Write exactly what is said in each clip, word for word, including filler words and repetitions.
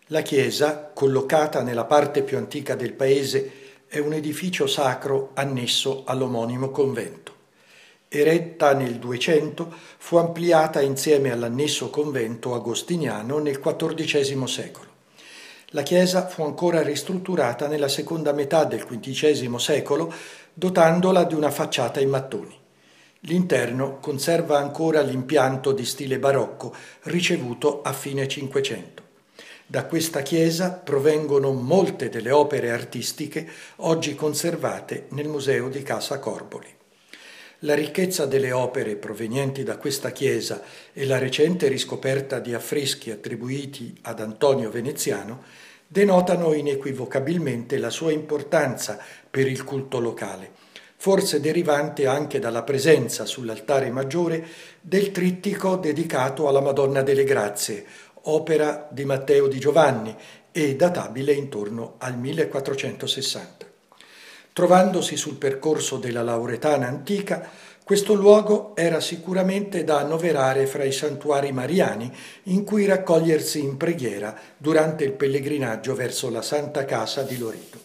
La chiesa, collocata nella parte più antica del paese, è un edificio sacro annesso all'omonimo convento. Eretta nel duecento, fu ampliata insieme all'annesso convento agostiniano nel quattordicesimo secolo. La chiesa fu ancora ristrutturata nella seconda metà del quindicesimo secolo, dotandola di una facciata in mattoni. L'interno conserva ancora l'impianto di stile barocco ricevuto a fine Cinquecento. Da questa chiesa provengono molte delle opere artistiche oggi conservate nel Museo di Casa Corboli. La ricchezza delle opere provenienti da questa chiesa e la recente riscoperta di affreschi attribuiti ad Antonio Veneziano denotano inequivocabilmente la sua importanza per il culto locale, forse derivante anche dalla presenza sull'altare maggiore del trittico dedicato alla Madonna delle Grazie, opera di Matteo di Giovanni e databile intorno al millequattrocentosessanta. Trovandosi sul percorso della Lauretana antica, questo luogo era sicuramente da annoverare fra i santuari mariani in cui raccogliersi in preghiera durante il pellegrinaggio verso la Santa Casa di Loreto.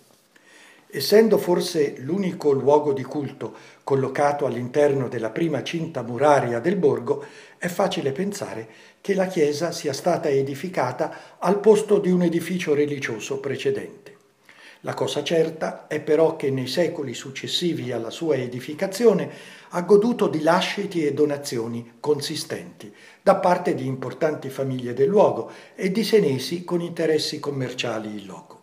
Essendo forse l'unico luogo di culto collocato all'interno della prima cinta muraria del borgo, è facile pensare che la chiesa sia stata edificata al posto di un edificio religioso precedente. La cosa certa è però che nei secoli successivi alla sua edificazione ha goduto di lasciti e donazioni consistenti da parte di importanti famiglie del luogo e di senesi con interessi commerciali in loco.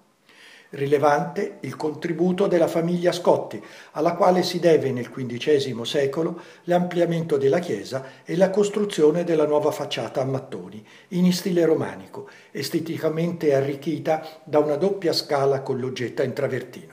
Rilevante il contributo della famiglia Scotti, alla quale si deve nel quindicesimo secolo l'ampliamento della chiesa e la costruzione della nuova facciata a mattoni, in stile romanico, esteticamente arricchita da una doppia scala con loggetta in travertino.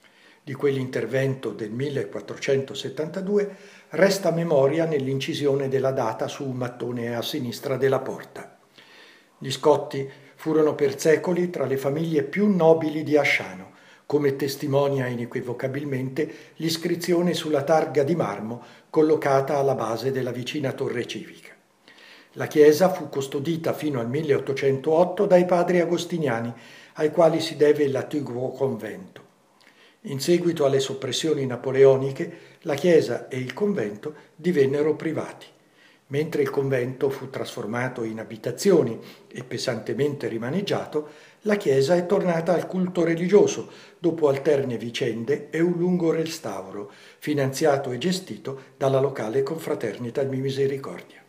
Di quell'intervento del millequattrocentosettantadue resta memoria nell'incisione della data su un mattone a sinistra della porta. Gli Scotti furono per secoli tra le famiglie più nobili di Asciano, come testimonia inequivocabilmente l'iscrizione sulla targa di marmo collocata alla base della vicina torre civica. La chiesa fu custodita fino al milleottocentootto dai padri agostiniani, ai quali si deve l'attiguo convento. In seguito alle soppressioni napoleoniche, la chiesa e il convento divennero privati. Mentre il convento fu trasformato in abitazioni e pesantemente rimaneggiato, la chiesa è tornata al culto religioso dopo alterne vicende e un lungo restauro, finanziato e gestito dalla locale Confraternita di Misericordia.